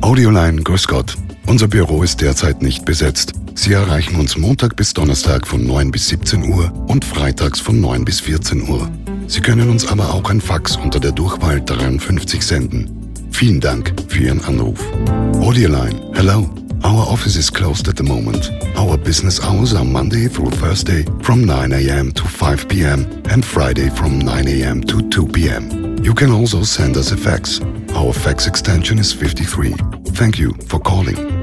Audioline, grüß Gott. Unser Büro ist derzeit nicht besetzt. Sie erreichen uns Montag bis Donnerstag von 9 bis 17 Uhr und freitags von 9 bis 14 Uhr. Sie können uns aber auch ein Fax unter der Durchwahl 53 senden. Vielen Dank für Ihren Anruf. Audioline, hello. Our office is closed at the moment. Our business hours are Monday through Thursday from 9 a.m. to 5 p.m. and Friday from 9 a.m. to 2 p.m. You can also send us a fax. Our fax extension is 53. Thank you for calling.